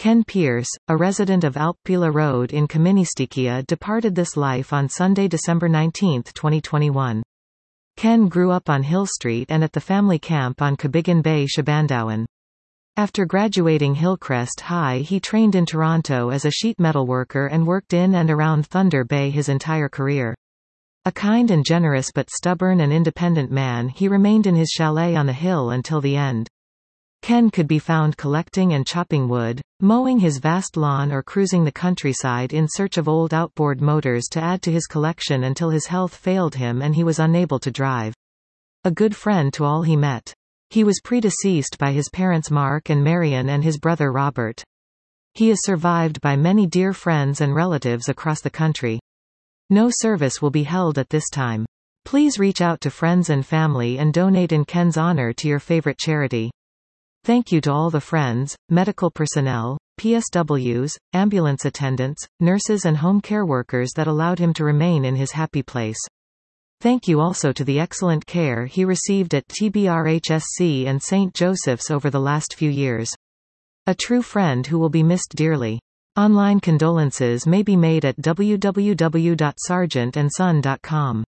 Ken Pierce, a resident of Alppila Road in Kaministikia, departed this life on Sunday, December 19, 2021. Ken grew up on Hill Street and at the family camp on Cabigan Bay, Shabandowan. After graduating Hillcrest High, he trained in Toronto as a sheet metal worker and worked in and around Thunder Bay his entire career. A kind and generous but stubborn and independent man, he remained in his chalet on the hill until the end. Ken could be found collecting and chopping wood, mowing his vast lawn, or cruising the countryside in search of old outboard motors to add to his collection until his health failed him and he was unable to drive. A good friend to all he met. He was predeceased by his parents Mark and Marion and his brother Robert. He is survived by many dear friends and relatives across the country. No service will be held at this time. Please reach out to friends and family and donate in Ken's honor to your favorite charity. Thank you to all the friends, medical personnel, PSWs, ambulance attendants, nurses and home care workers that allowed him to remain in his happy place. Thank you also to the excellent care he received at TBRHSC and St. Joseph's over the last few years. A true friend who will be missed dearly. Online condolences may be made at www.sargentandson.com.